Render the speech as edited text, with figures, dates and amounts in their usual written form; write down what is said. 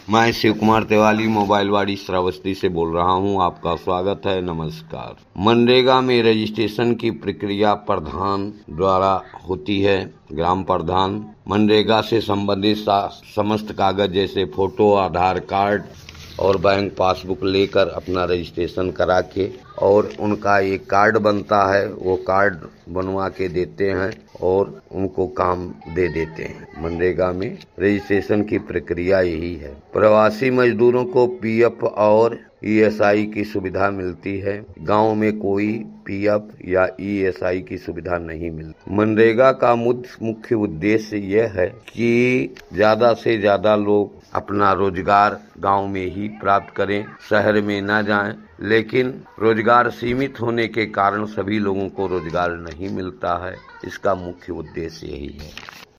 मैं शिव कुमार तिवारी मोबाइलवाड़ी श्रावस्ती से बोल रहा हूं। आपका स्वागत है। नमस्कार। मनरेगा में रजिस्ट्रेशन की प्रक्रिया प्रधान द्वारा होती है। ग्राम प्रधान मनरेगा से संबंधित समस्त कागज जैसे फोटो, आधार कार्ड और बैंक पासबुक लेकर अपना रजिस्ट्रेशन करा के और उनका एक कार्ड बनता है, वो कार्ड बनवा के देते हैं और उनको काम दे देते हैं। मनरेगा में रजिस्ट्रेशन की प्रक्रिया यही है। प्रवासी मजदूरों को पीएफ और ईएसआई की सुविधा मिलती है। गांव में कोई पीएफ या ईएसआई की सुविधा नहीं मिलती। मनरेगा का मुख्य उद्देश्य यह है कि ज्यादा से ज्यादा लोग अपना रोजगार गांव में ही प्राप्त करें, शहर में ना जाएं। लेकिन रोजगार सीमित होने के कारण सभी लोगों को रोजगार नहीं मिलता है। इसका मुख्य उद्देश्य यही है।